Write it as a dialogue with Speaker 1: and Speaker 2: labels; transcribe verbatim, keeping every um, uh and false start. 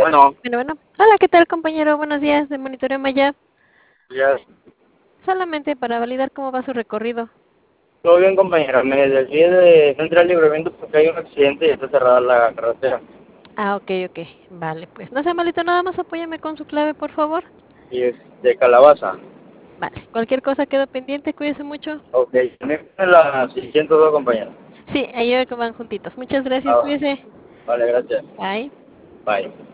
Speaker 1: Bueno,
Speaker 2: Bueno, bueno. Hola, ¿qué tal, compañero? Buenos días, de Monitoreo Maya.
Speaker 1: ya,
Speaker 2: Solamente para validar cómo va su recorrido.
Speaker 1: todo bien, compañera. Me desvié de Central Librevento porque hay un accidente y está cerrada la carretera.
Speaker 2: Ah, ok, ok. Vale, pues no sea malito, nada más apóyame con su clave, por favor.
Speaker 1: Y es de Calabaza.
Speaker 2: Vale, cualquier cosa queda pendiente, cuídese mucho.
Speaker 1: Ok, también en la seiscientos dos, compañera.
Speaker 2: Sí, ahí veo que van juntitos. Muchas gracias,
Speaker 1: Ah,
Speaker 2: cuídese.
Speaker 1: vale, gracias.
Speaker 2: Bye.
Speaker 1: Bye.